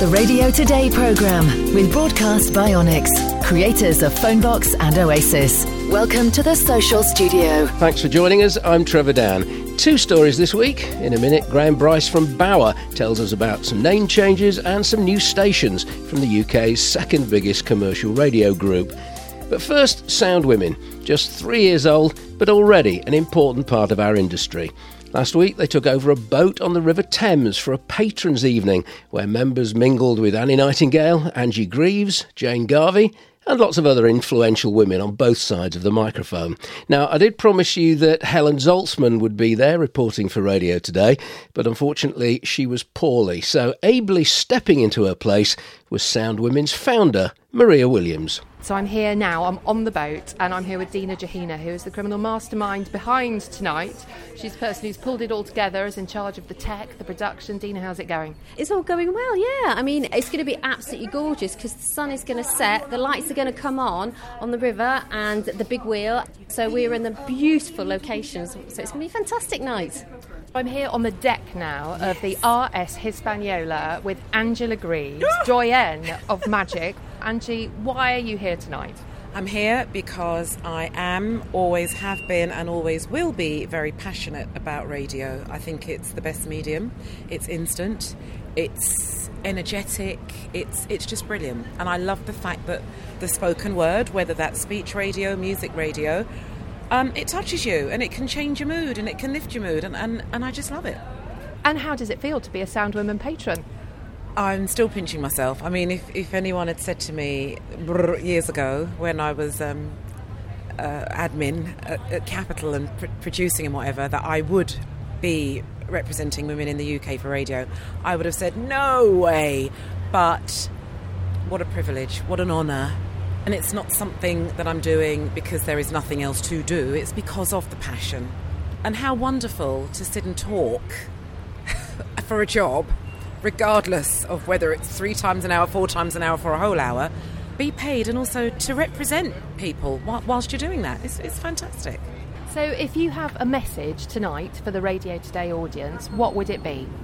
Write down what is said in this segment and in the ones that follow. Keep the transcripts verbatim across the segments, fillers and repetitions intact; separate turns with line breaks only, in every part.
The Radio Today programme with Broadcast by Onyx, creators of Phonebox and Oasis. Welcome to the Social Studio.
Thanks for joining us. I'm Trevor Dan. Two stories this week. In a minute, Graham Bryce from Bauer tells us about some name changes and some new stations from the U K's second biggest commercial radio group. But first, Sound Women. Just three years old, but already an important part of our industry. Last week, they took over a boat on the River Thames for a patrons' evening, where members mingled with Annie Nightingale, Angie Greaves, Jane Garvey, and lots of other influential women on both sides of the microphone. Now, I did promise you that Helen Zaltzman would be there reporting for Radio Today, but unfortunately she was poorly, so ably stepping into her place was Sound Women's founder, Maria Williams.
So I'm here now, I'm on the boat, and I'm here with Dina Jahina, who is the criminal mastermind behind tonight. She's the person who's pulled it all together, is in charge of the tech, the production. Dina, how's it going?
It's all going well, yeah. I mean, it's going to be absolutely gorgeous because the sun is going to set, the lights are going to come on on the river and the big wheel. So we're in the beautiful locations, so it's going to be a fantastic night.
I'm here on the deck now of the R S Hispaniola with Angela Greaves, doyenne of magic. Angie, why are you here tonight?
I'm here because I am, always have been and always will be very passionate about radio. I think it's the best medium. It's instant, it's energetic, it's it's just brilliant. And I love the fact that the spoken word, whether that's speech radio, music radio, um, it touches you and it can change your mood and it can lift your mood and, and, and I just love it.
And how does it feel to be a Sound Women patron?
I'm still pinching myself. I mean, if, if anyone had said to me years ago when I was um, uh, admin at, at Capital and pr- producing and whatever, that I would be representing women in the U K for radio, I would have said, no way. But what a privilege, what an honour. And it's not something that I'm doing because there is nothing else to do. It's because of the passion. And how wonderful to sit and talk for a job, regardless of whether it's three times an hour, four times an hour, for a whole hour, be paid and also to represent people whilst you're doing that. It's, it's fantastic.
So if you have a message tonight for the Radio Today audience, what would it be?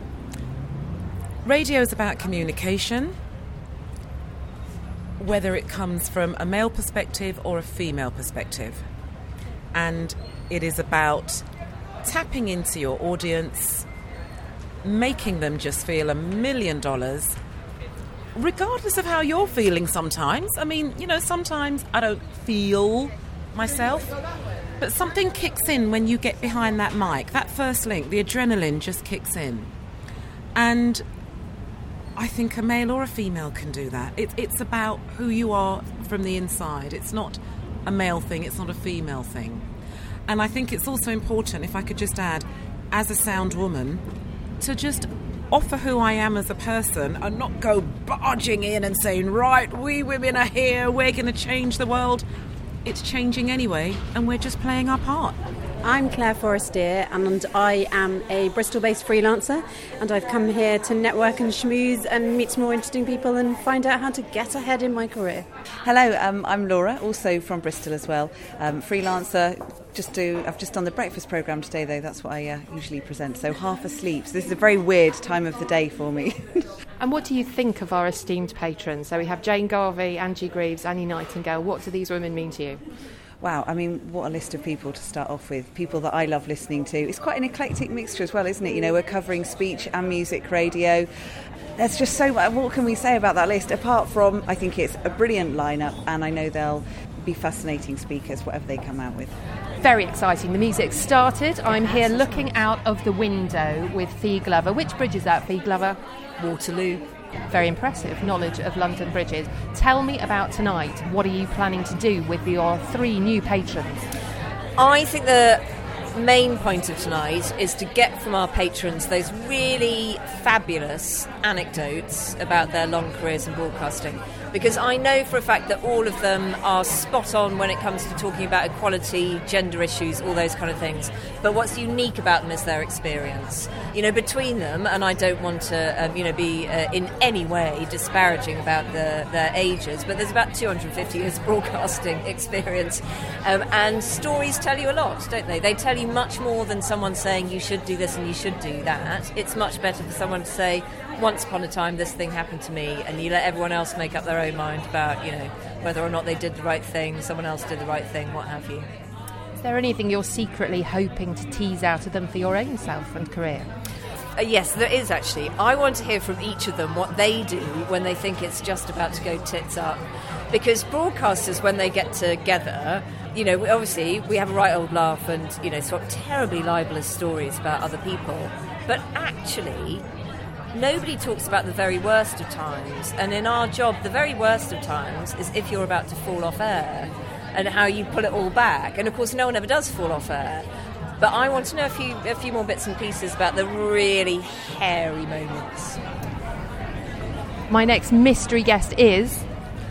Radio is about communication, whether it comes from a male perspective or a female perspective. And it is about tapping into your audience, making them just feel a million dollars, regardless of how you're feeling sometimes. I mean, you know, sometimes I don't feel myself, but something kicks in when you get behind that mic. That first link, the adrenaline just kicks in. And I think a male or a female can do that. It, it's about who you are from the inside. It's not a male thing, it's not a female thing. And I think it's also important, if I could just add, as a sound woman, to just offer who I am as a person and not go barging in and saying, right, we women are here, we're going to change the world. It's changing anyway, and we're just playing our part.
I'm Claire Forestier, and I am a Bristol-based freelancer, and I've come here to network and schmooze and meet some more interesting people and find out how to get ahead in my career.
Hello, um, I'm Laura, also from Bristol as well. Um, freelancer, just do. I've just done the breakfast programme today, though. That's what I uh, usually present, so half asleep. So this is a very weird time of the day for me.
And what do you think of our esteemed patrons? So we have Jane Garvey, Angie Greaves, Annie Nightingale. What do these women mean to you?
Wow, I mean, what a list of people to start off with. People that I love listening to. It's quite an eclectic mixture as well, isn't it? You know, we're covering speech and music radio. There's just so much. What can we say about that list? Apart from, I think it's a brilliant lineup, and I know they'll be fascinating speakers, whatever they come out with.
Very exciting. The music started. I'm here looking out of the window with Fee Glover. Which bridge is that, Fee Glover?
Waterloo.
Very impressive knowledge of London bridges. Tell me about tonight. What are you planning to do with your three new patrons?
I think the main point of tonight is to get from our patrons those really fabulous anecdotes about their long careers in broadcasting. Because I know for a fact that all of them are spot on when it comes to talking about equality, gender issues, all those kind of things. But what's unique about them is their experience. You know, between them, and I don't want to, um, you know, be uh, in any way disparaging about the, their ages, but there's about two hundred fifty years broadcasting experience. Um, and stories tell you a lot, don't they? They tell you much more than someone saying you should do this and you should do that. It's much better for someone someone to say, once upon a time this thing happened to me, and you let everyone else make up their own mind about, you know, whether or not they did the right thing, someone else did the right thing, what have you.
Is there anything you're secretly hoping to tease out of them for your own self and career?
Uh, yes, there is actually. I want to hear from each of them what they do when they think it's just about to go tits up. Because broadcasters, when they get together, you know, obviously we have a right old laugh and, you know, sort of terribly libelous stories about other people. But actually, nobody talks about the very worst of times. And in our job, the very worst of times is if you're about to fall off air and how you pull it all back. And, of course, no one ever does fall off air. But I want to know a few a few more bits and pieces about the really hairy moments.
My next mystery guest is...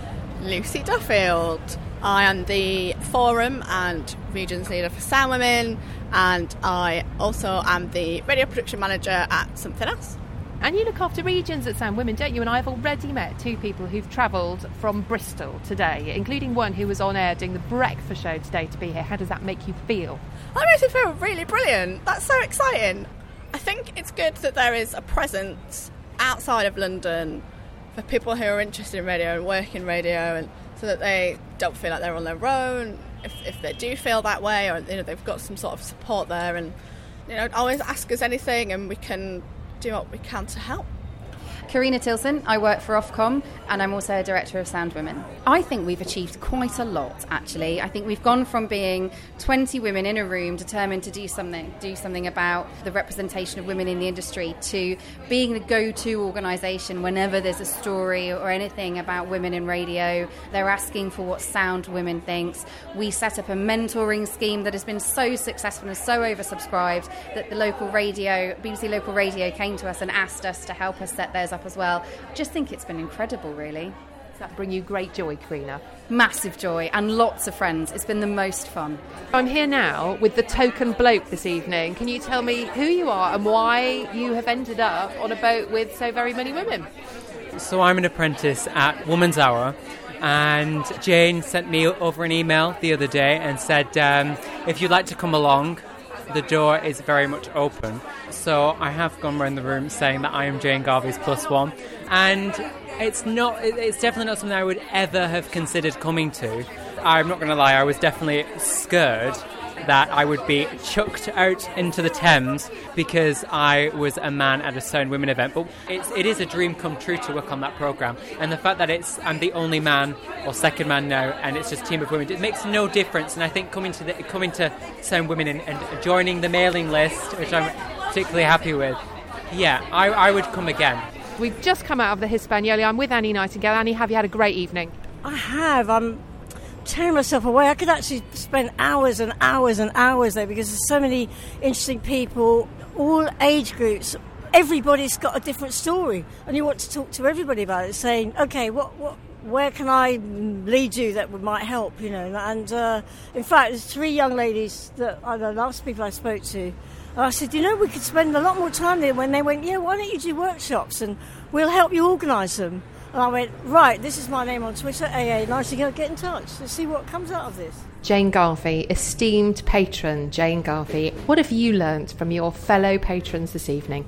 Lucy Duffield. I am the Forum and Regions Leader for Sound Women, and I also am the Radio Production Manager at Something Else.
And you look after regions at Sound Women, don't you? And I've already met two people who've travelled from Bristol today, including one who was on air doing the breakfast show today to be here. How does that make you feel?
That makes me feel really brilliant. That's so exciting. I think it's good that there is a presence outside of London for people who are interested in radio and work in radio, and so that they don't feel like they're on their own. If, if they do feel that way, or you know, they've got some sort of support there, and you know, always ask us anything, and we can do what we can to help.
Karina Tilson, I work for Ofcom, and I'm also a director of Sound Women. I think we've achieved quite a lot, actually. I think we've gone from being twenty women in a room determined to do something, do something about the representation of women in the industry, to being the go-to organisation whenever there's a story or anything about women in radio. They're asking for what Sound Women thinks. We set up a mentoring scheme that has been so successful and so oversubscribed that the local radio, B B C Local Radio, came to us and asked us to help us set theirs up as well. Just think it's been incredible, really.
Does that bring you great joy, Karina?
Massive joy, and lots of friends. It's been the most fun.
I'm here now with the token bloke this evening. Can you tell me who you are and why you have ended up on a boat with so very many women?
So I'm an apprentice at Woman's Hour, and Jane sent me over an email the other day and said, um, if you'd like to come along, the door is very much open. So I have gone around the room saying that I am Jane Garvey's plus one, and it's not it's definitely not something I would ever have considered coming to. I'm not going to lie, I was definitely scared that I would be chucked out into the Thames because I was a man at a Sound Women event. But it's, it is a dream come true to work on that programme. And the fact that it's I'm the only man, or second man now, and it's just a team of women, it makes no difference. And I think coming to the, coming to Sound Women and, and joining the mailing list, which I'm particularly happy with, yeah, I, I would come again.
We've just come out of the Hispaniola. I'm with Annie Nightingale. Annie, have you had a great evening?
I have. I'm tearing myself away. I could actually spend hours and hours and hours there because there's so many interesting people, all age groups. Everybody's got a different story, and you want to talk to everybody about it, saying, okay, what, what, where can I lead you that might help, you know? And uh, in fact, there's three young ladies that are the last people I spoke to. And I said, you know, we could spend a lot more time there. When they went, yeah, why don't you do workshops and we'll help you organise them. And I went, right, this is my name on Twitter, A A Nightingale, get in touch. Let's see what comes out of this.
Jane Garvey, esteemed patron Jane Garvey, what have you learnt from your fellow patrons this evening?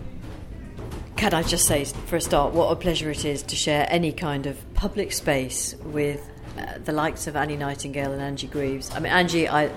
Can I just say, for a start, what a pleasure it is to share any kind of public space with uh, the likes of Annie Nightingale and Angie Greaves. I mean, Angie, I...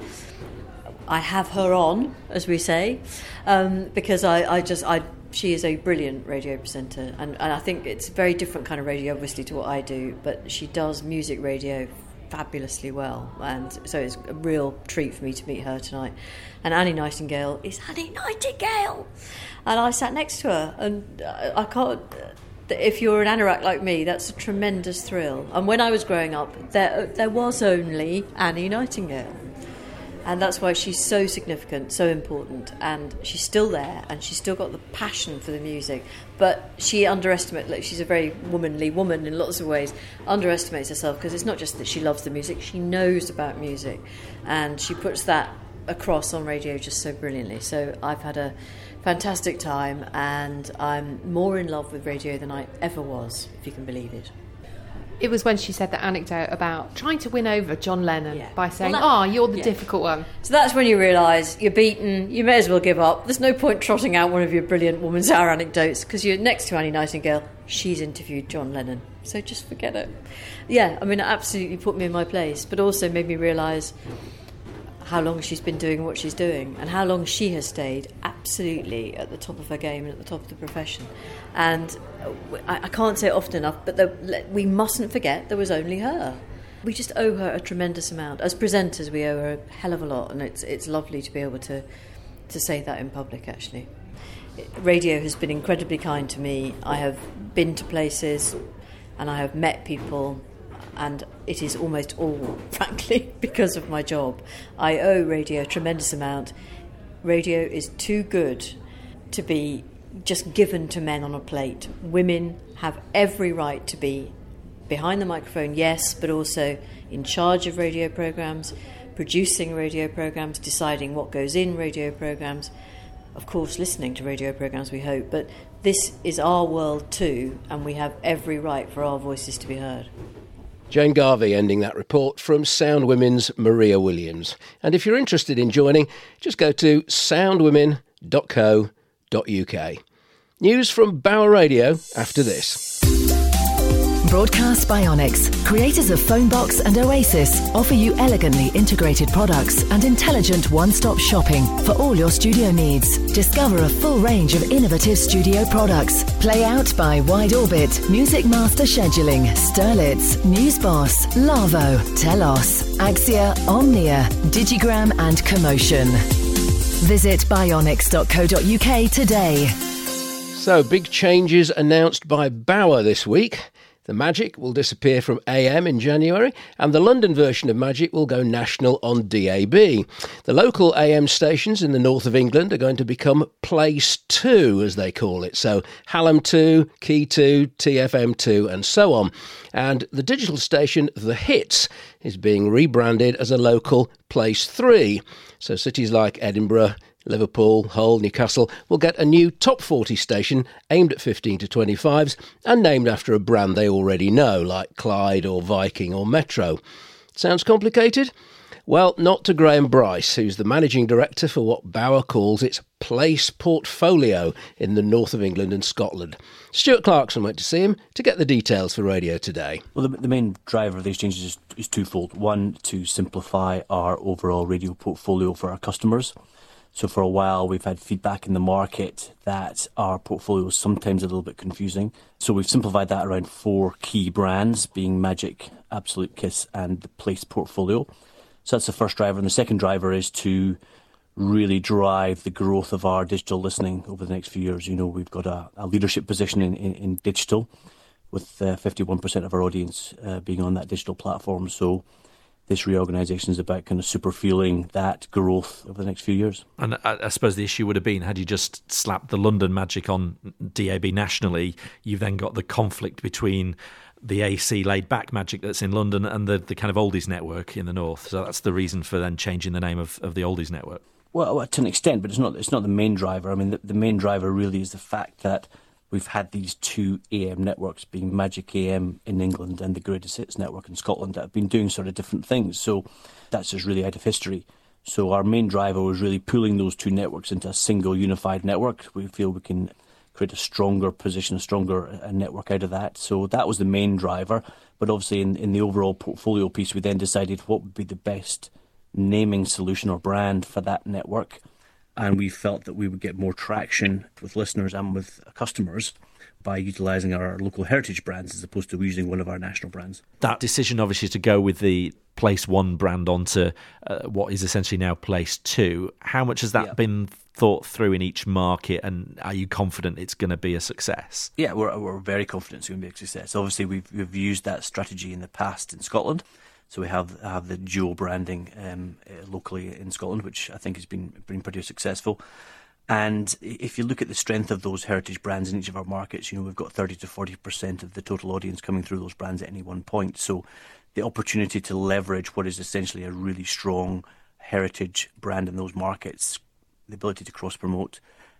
I have her on, as we say, um, because I, I just, I, she is a brilliant radio presenter, and, and I think it's a very different kind of radio, obviously, to what I do, but she does music radio fabulously well, and so it's a real treat for me to meet her tonight. And Annie Nightingale is Annie Nightingale, and I sat next to her, and I can't... If you're an anorak like me, that's a tremendous thrill. And when I was growing up, there there was only Annie Nightingale. And that's why she's so significant, so important, and she's still there, and she's still got the passion for the music. But she underestimates, like, she's a very womanly woman in lots of ways, underestimates herself, because it's not just that she loves the music, she knows about music, and she puts that across on radio just so brilliantly. So I've had a fantastic time, and I'm more in love with radio than I ever was, if you can believe it.
It was when she said that anecdote about trying to win over John Lennon
Yeah.
by saying,
Well, that-
oh, you're the
yeah.
difficult one.
So that's when you realise you're beaten, you may as well give up. There's no point trotting out one of your brilliant Woman's Hour anecdotes because you're next to Annie Nightingale. She's interviewed John Lennon, so just forget it. Yeah, I mean, it absolutely put me in my place, but also made me realise how long she's been doing what she's doing and how long she has stayed absolutely at the top of her game and at the top of the profession. And I, I can't say it often enough, but the, we mustn't forget there was only her. We just owe her a tremendous amount. As presenters, we owe her a hell of a lot, and it's it's lovely to be able to, to say that in public, actually. Radio has been incredibly kind to me. I have been to places and I have met people, and it is almost all, frankly, because of my job. I owe radio a tremendous amount. Radio is too good to be just given to men on a plate. Women have every right to be behind the microphone, yes, but also in charge of radio programmes, producing radio programmes, deciding what goes in radio programmes, of course listening to radio programmes, we hope, but this is our world too, and we have every right for our voices to be heard.
Jane Garvey ending that report from Sound Women's Maria Williams. And if you're interested in joining, just go to sound women dot co dot uk. News from Bauer Radio after this.
Broadcast by Onyx, creators of Phonebox and Oasis, offer you elegantly integrated products and intelligent one-stop shopping for all your studio needs. Discover a full range of innovative studio products. Play Out by Wide Orbit, Music Master Scheduling, Sterlitz, Newsboss, Lavo, Telos, Axia, Omnia, Digigram and Commotion. Visit bionics dot co dot uk today.
So, big changes announced by Bauer this week. The Magic will disappear from A M in January, and the London version of Magic will go national on D A B. The local A M stations in the north of England are going to become Place two, as they call it. So Hallam two, Key two, T F M two, and so on. And the digital station The Hits is being rebranded as a local Place three. So cities like Edinburgh, Liverpool, Hull, Newcastle will get a new top forty station aimed at fifteen to twenty-fives and named after a brand they already know, like Clyde or Viking or Metro. Sounds complicated? Well, not to Graham Bryce, who's the managing director for what Bauer calls its Place portfolio in the north of England and Scotland. Stuart Clarkson went to see him to get the details for Radio Today.
Well, the, the main driver of these changes is, is twofold. One, to simplify our overall radio portfolio for our customers. So for a while we've had feedback in the market that our portfolio is sometimes a little bit confusing. So we've simplified that around four key brands, being Magic, Absolute Kiss and the Place portfolio. So that's the first driver. And the second driver is to really drive the growth of our digital listening over the next few years. You know, we've got a, a leadership position in, in, in digital, with uh, fifty-one percent of our audience uh, being on that digital platform. So this reorganisation is about kind of super feeling that growth over the next few years.
And I, I suppose the issue would have been, had you just slapped the London Magic on D A B nationally, you've then got the conflict between the A C laid-back Magic that's in London and the, the kind of Oldies network in the north. So that's the reason for then changing the name of, of the Oldies network.
Well, to an extent, but it's not it's not the main driver. I mean, the, the main driver really is the fact that we've had these two A M networks, being Magic A M in England and the Greatest Hits network in Scotland, that have been doing sort of different things. So that's just really out of history. So our main driver was really pulling those two networks into a single unified network. We feel we can create a stronger position, a stronger uh, network out of that. So that was the main driver. But obviously in, in the overall portfolio piece, we then decided what would be the best naming solution or brand for that network. And we felt that we would get more traction with listeners and with customers by utilising our local heritage brands as opposed to using one of our national brands.
That decision obviously to go with the Place One brand onto uh, what is essentially now Place Two, how much has that yeah. been thought through in each market, and are you confident it's going to be a success?
Yeah, we're we're very confident it's going to be a success. Obviously we've we've used that strategy in the past in Scotland. So we have have the dual branding um, uh, locally in Scotland, which I think has been been pretty successful. And if you look at the strength of those heritage brands in each of our markets, you know, we've got thirty to forty percent of the total audience coming through those brands at any one point. So the opportunity to leverage what is essentially a really strong heritage brand in those markets, the ability to cross-promote,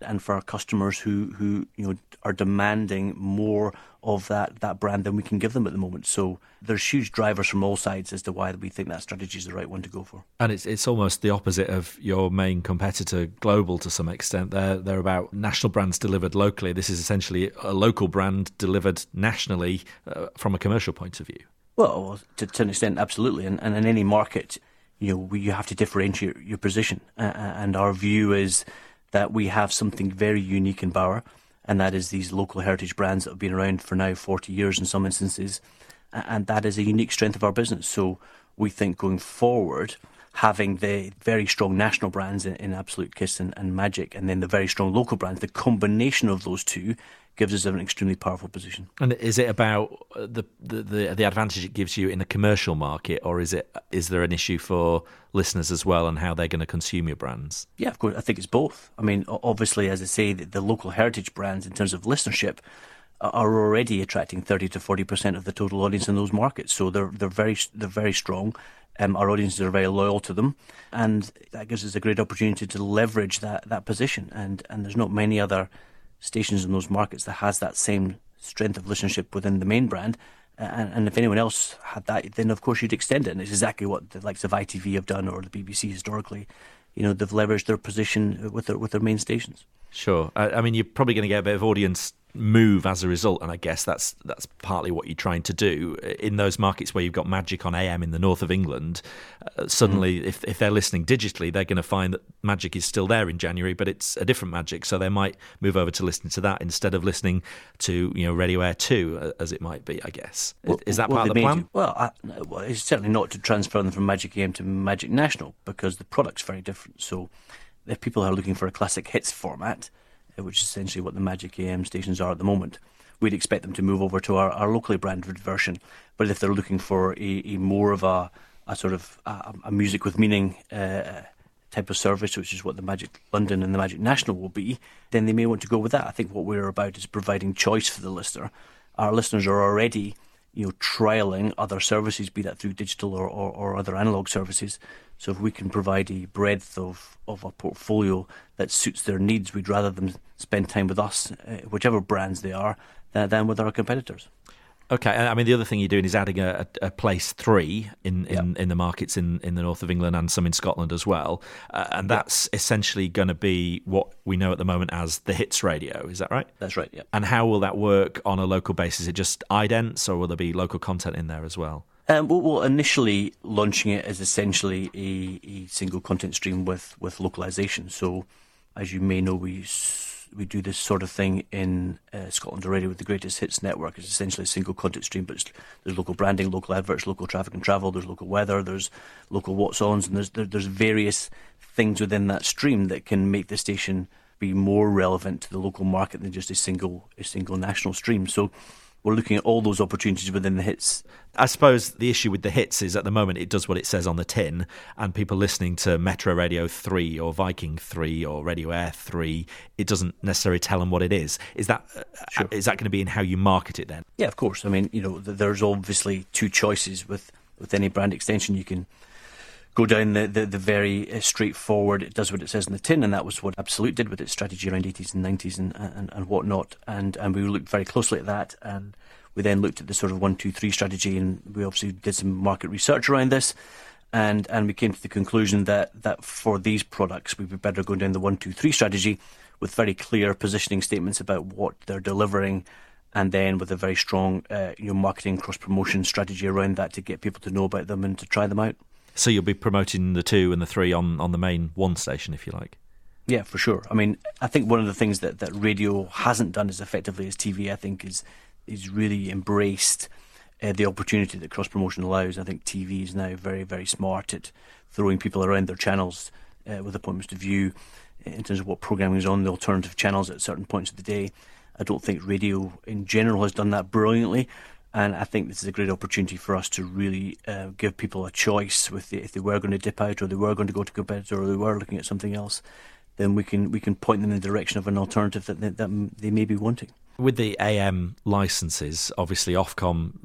and for our customers who, who you know are demanding more of that, that brand than we can give them at the moment. So there's huge drivers from all sides as to why we think that strategy is the right one to go for.
And it's it's almost the opposite of your main competitor, Global, to some extent. They're, they're about national brands delivered locally. This is essentially a local brand delivered nationally uh, from a commercial point of view.
Well, to, to an extent, absolutely. And, and in any market, you know, we, you have to differentiate your position. Uh, and our view is that we have something very unique in Bauer, and that is these local heritage brands that have been around for now forty years in some instances, and that is a unique strength of our business. So we think going forward, having the very strong national brands in, in Absolute Kiss and, and Magic, and then the very strong local brands, the combination of those two gives us an extremely powerful position.
And is it about the, the, the, the advantage it gives you in the commercial market, or is it is there an issue for listeners as well and how they're going to consume your brands?
Yeah, of course, I think it's both. I mean, obviously, as I say, the, the local heritage brands in terms of listenership are already attracting thirty to forty percent of the total audience in those markets. So they're they're very they're very strong. Um, our audiences are very loyal to them, and that gives us a great opportunity to leverage that, that position. And and there's not many other stations in those markets that has that same strength of listenership within the main brand. And, and if anyone else had that, then of course you'd extend it. And it's exactly what the likes of I T V have done, or the B B C historically. You know, they've leveraged their position with their with their main stations.
Sure. I, I mean, you're probably going to get a bit of audience move as a result, and I guess that's that's partly what you're trying to do in those markets where you've got Magic on A M in the north of England. Uh, suddenly, mm. if if they're listening digitally, they're going to find that Magic is still there in January, but it's a different Magic, so they might move over to listening to that instead of listening to, you know, Radio Air two, as it might be. I guess well, is that part of the plan?
You, well, I, well, it's certainly not to transfer them from Magic A M to Magic National, because the product's very different. So, if people are looking for a classic hits format, which is essentially what the Magic A M stations are at the moment, we'd expect them to move over to our, our locally branded version. But if they're looking for a, a more of a, a sort of a, a music with meaning uh, type of service, which is what the Magic London and the Magic National will be, then they may want to go with that. I think what we're about is providing choice for the listener. Our listeners are already, you know, trialling other services, be that through digital or, or, or other analogue services. So if we can provide a breadth of, of a portfolio that suits their needs, we'd rather them spend time with us, uh, whichever brands they are, than, than with our competitors.
Okay, I mean, the other thing you're doing is adding a, a place three in, in, yep. in the markets in, in the north of England and some in Scotland as well. Uh, and that's yep. essentially going to be what we know at the moment as the Hits Radio. Is that right?
That's right, yeah.
And how will that work on a local basis? Is it just idents, or will there be local content in there as well?
Um, well, well, initially launching it as essentially a, a single content stream with, with localisation. So, as you may know, we we do this sort of thing in uh, Scotland already with the Greatest Hits Network. It's essentially a single content stream, but it's, there's local branding, local adverts, local traffic and travel, there's local weather, there's local what's-ons, and there's there, there's various things within that stream that can make the station be more relevant to the local market than just a single a single national stream. So we're looking at all those opportunities within the Hits.
I suppose the issue with the Hits is at the moment it does what it says on the tin, and people listening to Metro Radio three or Viking three or Radio Air three, it doesn't necessarily tell them what it is. Is that sure. is that going to be in how you market it then?
Yeah, of course. I mean, you know, there's obviously two choices with, with any brand extension. You can go down the, the, the very straightforward, it does what it says in the tin, and that was what Absolute did with its strategy around eighties and nineties and, and, and whatnot. And, and we looked very closely at that, and we then looked at the sort of one, two, three strategy, and we obviously did some market research around this, and, and we came to the conclusion that, that for these products we'd be better going down the one, two, three strategy with very clear positioning statements about what they're delivering, and then with a very strong uh, you know, marketing cross-promotion strategy around that to get people to know about them and to try them out.
So you'll be promoting the two and the three on, on the main one station, if you like?
Yeah, for sure. I mean, I think one of the things that, that radio hasn't done as effectively as T V, I think, is is really embraced uh, the opportunity that cross-promotion allows. I think T V is now very, very smart at throwing people around their channels uh, with appointments to view in terms of what programming is on the alternative channels at certain points of the day. I don't think radio in general has done that brilliantly. And I think this is a great opportunity for us to really uh, give people a choice. With the, if they were going to dip out, or they were going to go to a competitor, or they were looking at something else, then we can we can point them in the direction of an alternative that they, that they may be wanting.
With the A M licences, obviously Ofcom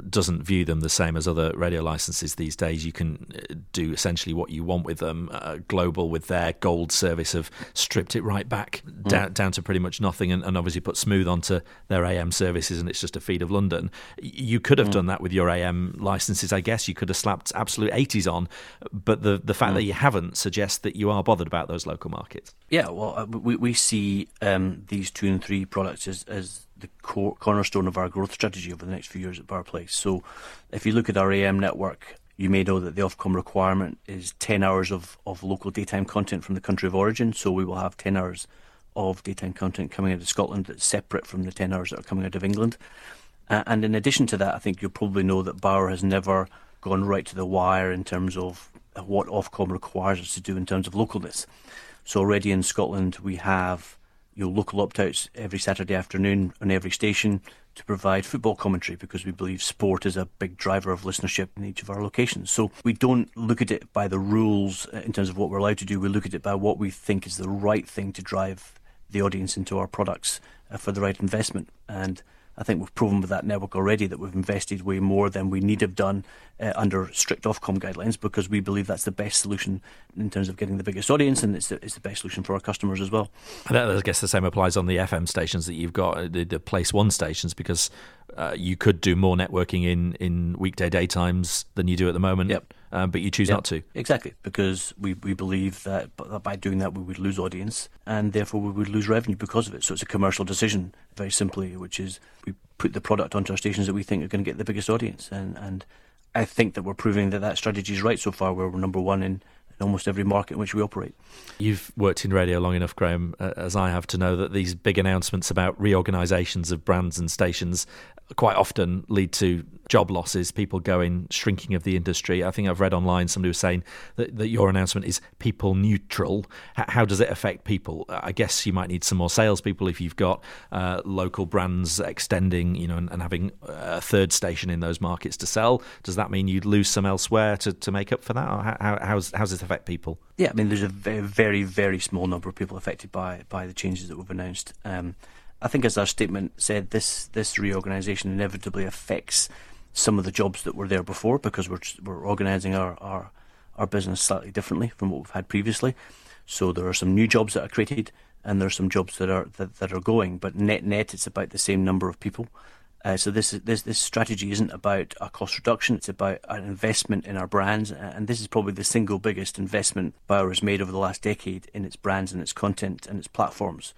doesn't view them the same as other radio licenses these days. You can do essentially what you want with them. Uh, Global, with their gold service, have stripped it right back mm. down, down to pretty much nothing, and, and obviously put Smooth onto their A M services, and it's just a feed of London. You could have mm. done that with your A M licenses, I guess. You could have slapped absolute eighties on, but the, the fact mm. that you haven't suggests that you are bothered about those local markets.
Yeah, well, uh, we, we see um, these two and three products as, as the core, cornerstone of our growth strategy over the next few years at Bauer Place. So if you look at our A M network, you may know that the Ofcom requirement is ten hours of, of local daytime content from the country of origin. So we will have ten hours of daytime content coming out of Scotland that's separate from the ten hours that are coming out of England. Uh, and in addition to that, I think you'll probably know that Bauer has never gone right to the wire in terms of what Ofcom requires us to do in terms of localness. So already in Scotland, we have you know, local opt-outs every Saturday afternoon on every station to provide football commentary, because we believe sport is a big driver of listenership in each of our locations. So we don't look at it by the rules in terms of what we're allowed to do. We look at it by what we think is the right thing to drive the audience into our products uh, for the right investment. And I think we've proven with that network already that we've invested way more than we need to have done uh, under strict Ofcom guidelines, because we believe that's the best solution in terms of getting the biggest audience, and it's the, it's the best solution for our customers as well.
And I guess the same applies on the F M stations that you've got, the, the Place One stations, because uh, you could do more networking in, in weekday daytimes than you do at the moment.
Yep.
Um, but you choose
yep.
not to.
Exactly, because we, we believe that by doing that we would lose audience, and therefore we would lose revenue because of it. So it's a commercial decision, very simply, which is we put the product onto our stations that we think are going to get the biggest audience. And, and I think that we're proving that that strategy is right so far, where we're number one in, in almost every market in which we operate.
You've worked in radio long enough, Graham, uh, as I have, to know that these big announcements about reorganisations of brands and stations quite often lead to job losses, people going, shrinking of the industry. I think I've read online somebody was saying that, that your announcement is people neutral. H- how does it affect people? I guess you might need some more salespeople if you've got uh, local brands extending, you know, and, and having a third station in those markets to sell. Does that mean you'd lose some elsewhere to, to make up for that? Or how, how, how's, how does it affect people?
Yeah, I mean, there's a very, very, very small number of people affected by, by the changes that we've announced. Um, I think, as our statement said, this this reorganisation inevitably affects some of the jobs that were there before, because we're we're organising our, our our business slightly differently from what we've had previously. So there are some new jobs that are created, and there are some jobs that are that, that are going. But net net, it's about the same number of people. Uh, so this this this strategy isn't about a cost reduction; it's about an investment in our brands, and this is probably the single biggest investment Bauer has made over the last decade in its brands and its content and its platforms.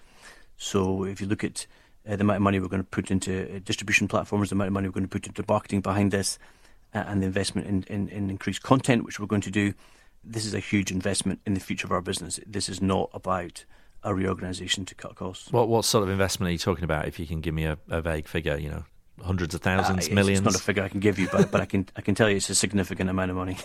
So if you look at uh, the amount of money we're going to put into uh, distribution platforms, the amount of money we're going to put into marketing behind this, uh, and the investment in, in, in increased content, which we're going to do, this is a huge investment in the future of our business. This is not about a reorganisation to cut costs.
What what sort of investment are you talking about, if you can give me a, a vague figure, you know? Hundreds of thousands,
uh,
millions?
It's not a figure I can give you, but, but I can I can tell you it's a significant amount of money.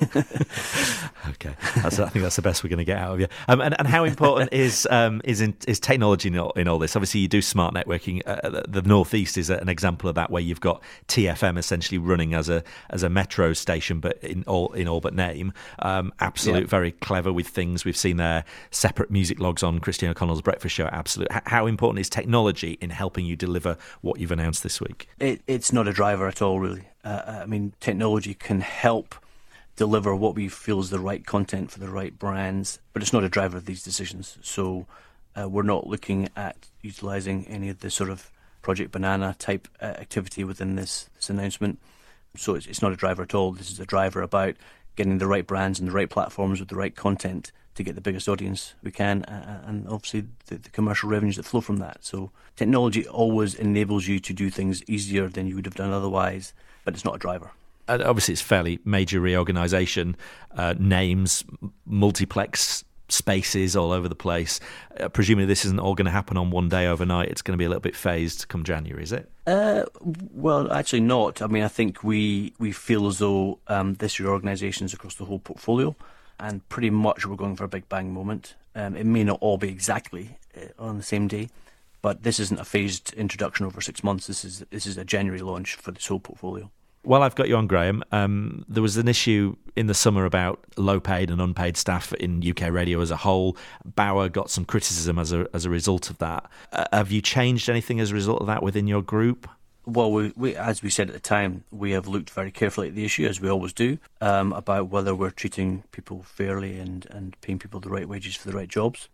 Okay, that's, I think that's the best we're going to get out of you. Um, and, and how important is um, is in, is technology in all, in all this? Obviously, you do smart networking. Uh, the, the Northeast is an example of that, where you've got T F M essentially running as a as a metro station, but in all in all but name. Um, absolute, yeah. Very clever with things. We've seen their separate music logs on Christine O'Connell's Breakfast Show. Absolute. H- how important is technology in helping you deliver what you've announced this week?
It, It's not a driver at all, really. Uh, I mean, technology can help deliver what we feel is the right content for the right brands, but it's not a driver of these decisions. So uh, we're not looking at utilising any of the sort of Project Banana type uh, activity within this, this announcement. So it's, it's not a driver at all. This is a driver about getting the right brands and the right platforms with the right content to get the biggest audience we can, uh, and obviously the, the commercial revenues that flow from that. So technology always enables you to do things easier than you would have done otherwise, but it's not a driver.
Uh, obviously, it's fairly major reorganisation, uh, names, multiplex spaces all over the place. Uh, presumably this isn't all going to happen on one day overnight. It's going to be a little bit phased come January, is it?
Uh, well, actually not. I mean, I think we, we feel as though um, this reorganisation is across the whole portfolio, and pretty much we're going for a big bang moment. Um, it may not all be exactly uh, on the same day, but this isn't a phased introduction over six months. This is this is a January launch for this whole portfolio.
While I've got you on, Graham, um, there was an issue in the summer about low-paid and unpaid staff in U K radio as a whole. Bauer got some criticism as a as a result of that. Uh, have you changed anything as a result of that within your group?
Well, we, we, as we said at the time, we have looked very carefully at the issue, as we always do, um, about whether we're treating people fairly and, and paying people the right wages for the right jobs.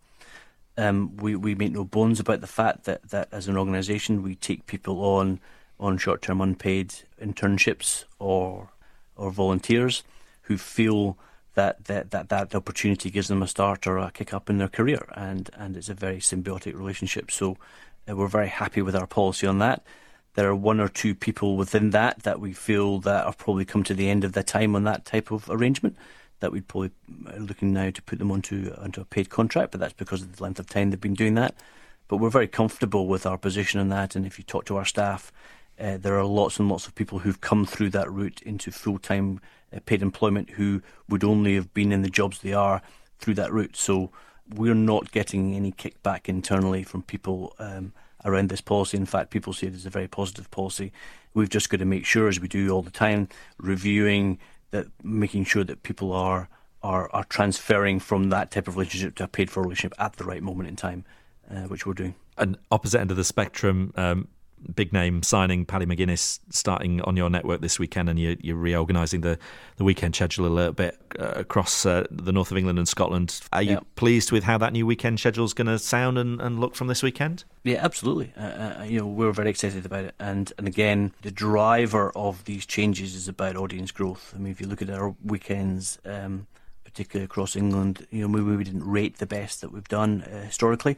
Um, we, we make no bones about the fact that, that as an organisation we take people on on short-term unpaid internships or or volunteers who feel that that, that that opportunity gives them a start or a kick-up in their career, and, and it's a very symbiotic relationship. So uh, we're very happy with our policy on that. There are one or two people within that that we feel that have probably come to the end of their time on that type of arrangement, that we'd probably are looking now to put them onto, onto a paid contract, but that's because of the length of time they've been doing that. But we're very comfortable with our position on that, and if you talk to our staff, uh, there are lots and lots of people who've come through that route into full-time uh, paid employment who would only have been in the jobs they are through that route. So we're not getting any kickback internally from people um, around this policy. In fact, people say it's a very positive policy. We've just got to make sure, as we do all the time, reviewing that, making sure that people are are, are transferring from that type of relationship to a paid for relationship at the right moment in time, uh, which we're doing.
An opposite end of the spectrum, um, big name signing, Paddy McGuinness, starting on your network this weekend, and you're, you're reorganising the, the weekend schedule a little bit uh, across uh, the north of England and Scotland. Are you yep. pleased with how that new weekend schedule is going to sound and, and look from this weekend?
Yeah, absolutely. Uh, uh, you know, we're very excited about it, and and again, the driver of these changes is about audience growth. I mean, if you look at our weekends, um, particularly across England, you know, maybe we didn't rate the best that we've done uh, historically,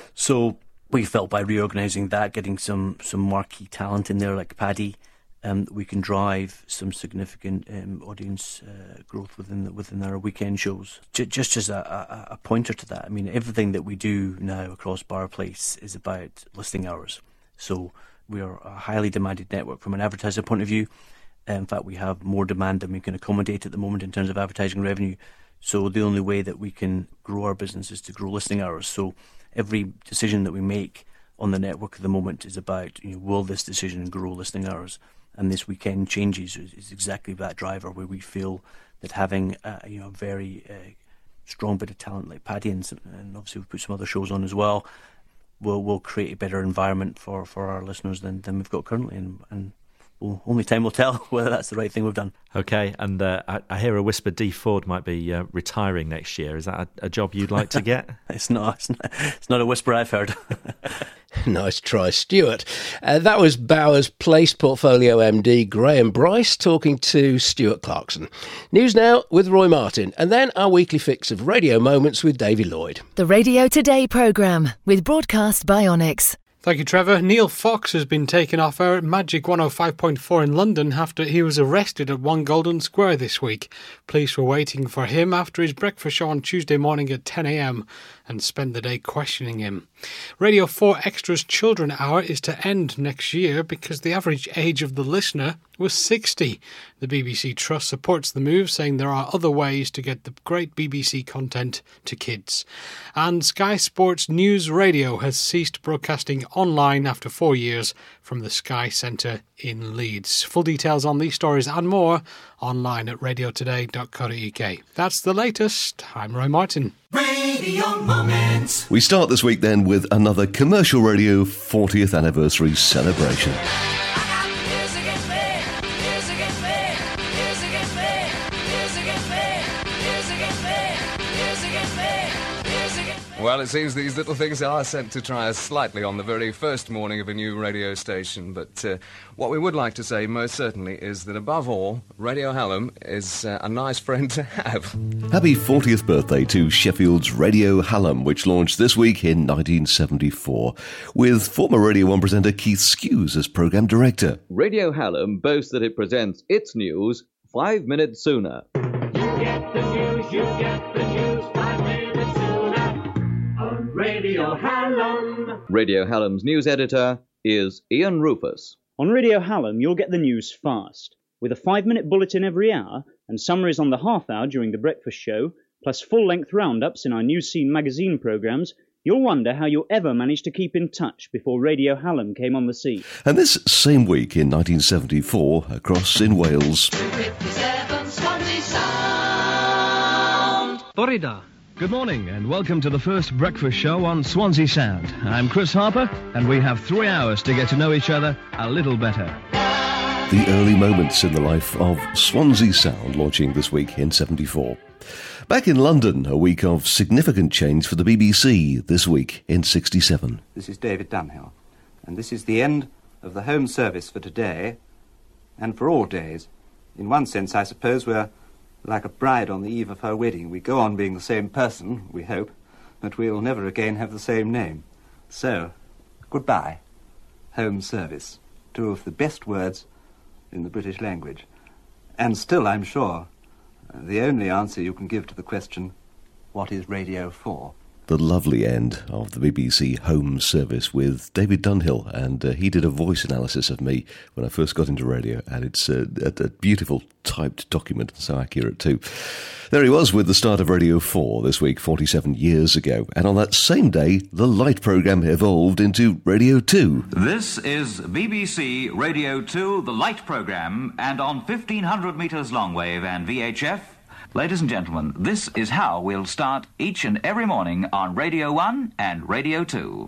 so we felt by reorganising that, getting some, some marquee talent in there like Paddy, um, we can drive some significant um, audience uh, growth within the, within our weekend shows. J- just as a, a, a pointer to that, I mean, everything that we do now across Bar Place is about listening hours. So we are a highly demanded network from an advertiser point of view. In fact, we have more demand than we can accommodate at the moment in terms of advertising revenue. So the only way that we can grow our business is to grow listening hours. So every decision that we make on the network at the moment is about, you know, will this decision grow listening hours? And this weekend changes is, is exactly that driver, where we feel that having uh, you know, a very uh, strong bit of talent like Paddy, and, some, and obviously we've put some other shows on as well, will will create a better environment for, for our listeners than, than we've got currently. And, and well, only time will tell whether that's the right thing we've done.
Okay, and uh, I, I hear a whisper Dee Ford might be uh, retiring next year. Is that a, a job you'd like to get?
it's not. It's not. It's not a whisper I've heard.
Nice try, Stuart. Uh, that was Bowers Place Portfolio M D Graham Bryce talking to Stuart Clarkson. News now with Roy Martin, and then our weekly fix of radio moments with Davy Lloyd.
The Radio Today programme with Broadcast by Onyx.
Thank you, Trevor. Neil Fox has been taken off air at Magic one oh five point four in London after he was arrested at One Golden Square this week. Police were waiting for him after his breakfast show on Tuesday morning at ten a.m. and spent the day questioning him. Radio four Extra's Children Hour is to end next year because the average age of the listener was sixty. The B B C Trust supports the move, saying there are other ways to get the great B B C content to kids. And Sky Sports News Radio has ceased broadcasting online after four years from the Sky Centre in Leeds. Full details on these stories and more online at radio today dot co dot uk. That's the latest. I'm Roy Martin.
Radio Moments. We start this week then with another Commercial Radio fortieth anniversary celebration.
Well, it seems these little things are sent to try us slightly on the very first morning of a new radio station. But uh, what we would like to say, most certainly, is that above all, Radio Hallam is uh, a nice friend to have.
Happy fortieth birthday to Sheffield's Radio Hallam, which launched this week in nineteen seventy-four, with former Radio one presenter Keith Skews as programme director.
Radio Hallam boasts that it presents its news five minutes sooner.
You get the news, you get the news five minutes sooner on Radio Hallam.
Radio Hallam's news editor is Ian Rufus.
On Radio Hallam, you'll get the news fast, with a five-minute bulletin every hour and summaries on the half hour during the breakfast show, plus full-length roundups in our News Scene magazine programmes. You'll wonder how you ever managed to keep in touch before Radio Hallam came on the scene.
And this same week in nineteen seventy-four, across in Wales.
fifty-seven Swansea Sound.
Borida, Good morning and welcome to the first breakfast show on Swansea Sound. I'm Chris Harper and we have three hours to get to know each other a little better.
The early moments in the life of Swansea Sound, launching this week in seventy-four. Back in London, a week of significant change for the B B C this week in sixty-seven.
This is David Dunhill, and this is the end of the home service for today and for all days. In one sense, I suppose we're like a bride on the eve of her wedding. We go on being the same person, we hope, but we'll never again have the same name. So, goodbye, home service. Two of the best words in the British language. And still, I'm sure, the only answer you can give to the question, what is radio for?
The lovely end of the B B C home service with David Dunhill, and uh, he did a voice analysis of me when I first got into radio, and it's uh, a, a beautiful typed document, so accurate too. There he was with the start of Radio four this week, forty-seven years ago, and on that same day, the Light programme evolved into Radio two.
This is B B C Radio two, the Light programme, and on fifteen hundred metres long wave and V H F. Ladies and gentlemen, this is how we'll start each and every morning on Radio one and Radio two.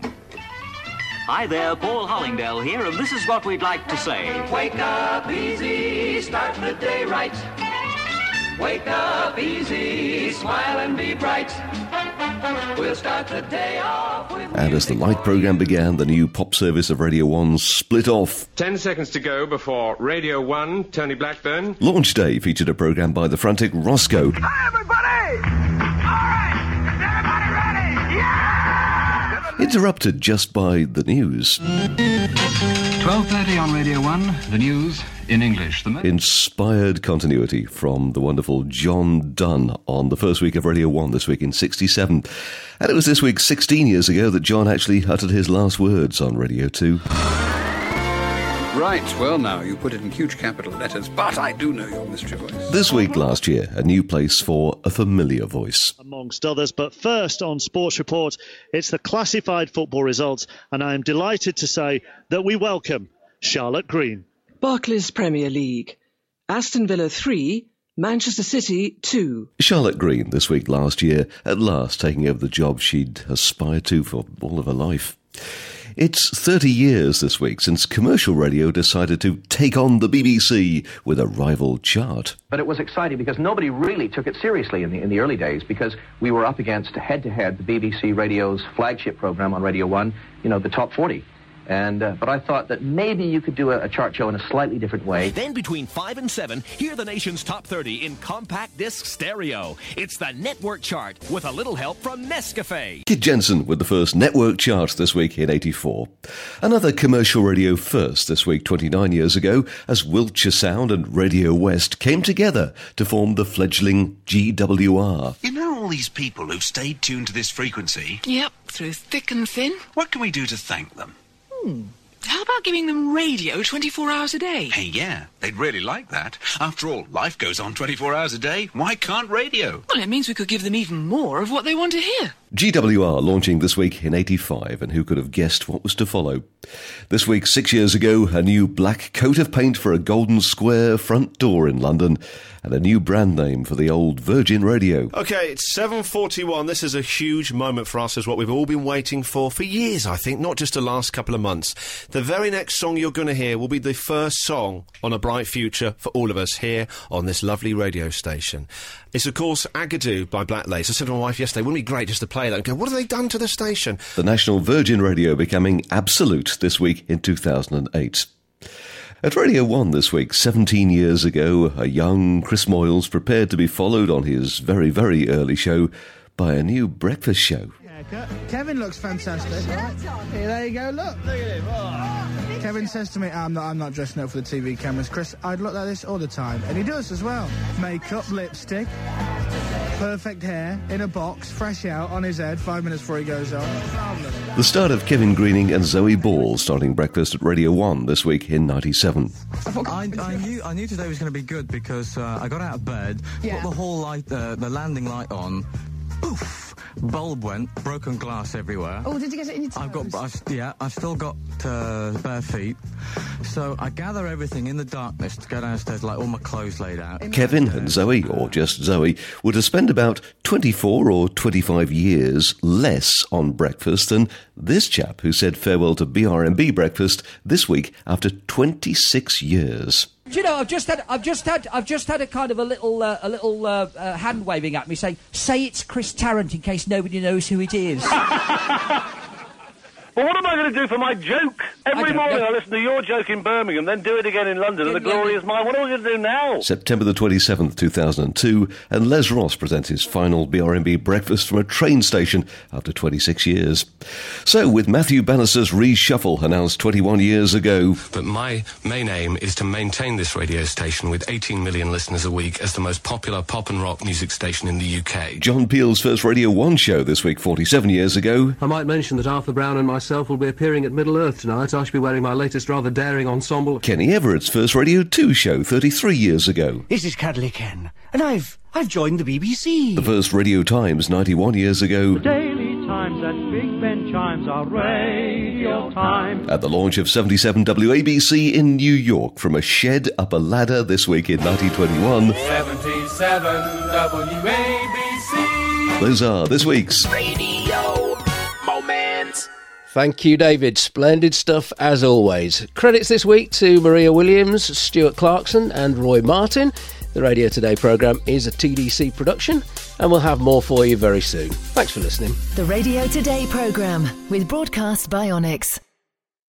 Hi there, Paul Hollingdale here, and this is what we'd like to say.
Wake up easy, start the day right. Wake up easy, smile and be bright. We'll start the day off with...
And as the Light programme began, the new pop service of Radio one split off.
Ten seconds to go before Radio one, Tony Blackburn.
Launch day featured a programme by the frantic Roscoe.
Hi, everybody! All right, is everybody ready? Yeah!
Interrupted just by the news.
twelve thirty on Radio one, the news in English. The mo-
Inspired continuity from the wonderful John Dunn on the first week of Radio one this week in sixty-seven. And it was this week, sixteen years ago, that John actually uttered his last words on Radio two.
Right, well now, you put it in huge capital letters, but I do know your mystery voice.
This week last year, a new place for a familiar voice.
Amongst others, but first on Sports Report, it's the classified football results, and I am delighted to say that we welcome Charlotte Green.
Barclays Premier League. Aston Villa three, Manchester City two.
Charlotte Green this week last year, at last taking over the job she'd aspired to for all of her life. It's thirty years this week since commercial radio decided to take on the B B C with a rival chart.
But it was exciting because nobody really took it seriously in the in the early days, because we were up against head-to-head the B B C Radio's flagship program on Radio one, you know, the Top forty. And uh, but I thought that maybe you could do a, a chart show in a slightly different way.
Then between five and seven, hear the nation's top thirty in compact disc stereo. It's the Network Chart with a little help from Nescafe.
Kid Jensen with the first network chart this week in eighty-four. Another commercial radio first this week twenty-nine years ago, as Wiltshire Sound and Radio West came together to form the fledgling G W R.
You know all these people who've stayed tuned to this frequency?
Yep, through thick and thin.
What can we do to thank them?
Hmm. How about giving them radio twenty-four hours a day?
Hey, yeah, they'd really like that. After all, life goes on twenty-four hours a day. Why can't radio?
Well, it means we could give them even more of what they want to hear.
G W R launching this week in eighty-five, and who could have guessed what was to follow? This week, six years ago, a new black coat of paint for a golden square front door in London, and a new brand name for the old Virgin Radio.
OK, it's seven forty-one. This is a huge moment for us, as what we've all been waiting for for years, I think, not just the last couple of months. The very next song you're going to hear will be the first song on A Bright Future for all of us here on this lovely radio station. It's, of course, Agadoo by Black Lace. I said to my wife yesterday, wouldn't it be great just to play that and go, what have they done to the station?
The National Virgin Radio becoming absolute this week in two thousand eight. At Radio one this week, seventeen years ago, a young Chris Moyles prepared to be followed on his very, very early show by a new breakfast show.
Kevin looks fantastic. Here, there you go, look. Look at him. Oh. Kevin says to me, I'm not, I'm not dressing up for the T V cameras. Chris, I'd look like this all the time. And he does as well. Makeup, lipstick, perfect hair, in a box, fresh out, on his head, five minutes before he goes on.
The start of Kevin Greening and Zoe Ball starting breakfast at Radio one this week in ninety-seven.
I, I knew I knew today was going to be good because uh, I got out of bed, yeah. put the hall light, uh, the landing light on, poof, bulb went, broken glass everywhere.
Oh, did you get it in your toes?
I've got, I've, yeah, I've still got uh, bare feet. So I gather everything in the darkness to go downstairs, like all my clothes laid out.
Kevin and Zoe, or just Zoe, were to spend about twenty-four or twenty-five years less on breakfast than this chap who said farewell to B R M B breakfast this week after twenty-six years.
Do you know, I've just had, I've just had, I've just had a kind of a little, uh, a little uh, uh, hand waving at me, saying, "Say it's Chris Tarrant," in case nobody knows who it is.
Well, what am I going to do for my joke? Every morning know. I listen to your joke in Birmingham, then do it again in London, in and the London. Glory is mine. What am I going to do now?
September the twenty-seventh, two thousand two, and Les Ross presents his final B R M B breakfast from a train station after twenty-six years. So, with Matthew Bannister's reshuffle announced twenty-one years ago.
But my main aim is to maintain this radio station with eighteen million listeners a week as the most popular pop and rock music station in the U K.
John Peel's first Radio one show this week, forty-seven years ago.
I might mention that Arthur Brown and myself will be appearing at Middle Earth tonight. I shall be wearing my latest rather daring ensemble.
Kenny Everett's first Radio two show thirty-three years ago.
This is Cuddly Ken, and I've I've joined the B B C.
The first Radio Times ninety-one years ago.
The Daily Times and Big Ben chimes are Radio Times.
At the launch of seventy-seven W A B C in New York from a shed up a ladder this week in nineteen twenty-one.
seventy-seven W A B C.
Those are this week's
Radio Moments.
Thank you, David. Splendid stuff, as always. Credits this week to Maria Williams, Stuart Clarkson and Roy Martin. The Radio Today programme is a T D C production, and we'll have more for you very soon. Thanks for listening.
The Radio Today programme with Broadcast by Onyx.